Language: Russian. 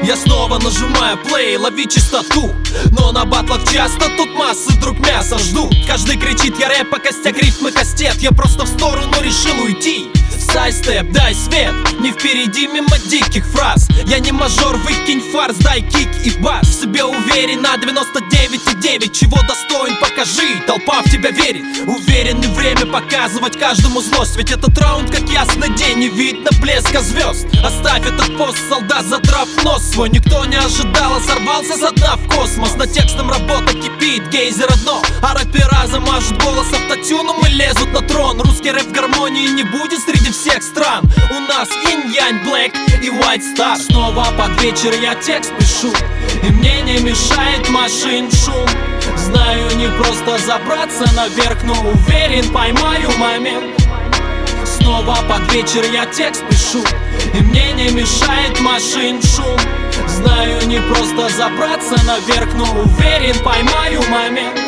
Я снова нажимаю плей, лови чистоту. Но на батлах часто тут массы друг мяса ждут. Каждый кричит, я рэп, а костяк рифмы кастет. Я просто в сторону решил уйти. Сайстеп, дай свет, не впереди мимо диких фраз. Я не мажор, выкинь фарс, дай кик и бас. В себе уверен на 99,9. Чего достоин, покажи, толпа в тебя верит. Уверен, и время показывать каждому злость. Ведь этот раунд как ясный день, не видно блеска звезд. Оставь этот пост, солдат, задрав нос свой. Никто не ожидал, а сорвался со дна в космос. Над текстом работа кипит, гейзер одно. А рэпера замажут голос автотюном и лезут на трон. Русский рэп в гармонии не будет среди всех стран. У нас инь-янь, блэк и white star. Снова под вечер я текст пишу, и мне не мешает машин шум. Знаю, не просто забраться наверх, но уверен, поймаю момент. Снова под вечер я текст пишу, и мне не мешает машин шум. Знаю, не просто забраться наверх, но уверен, поймаю момент.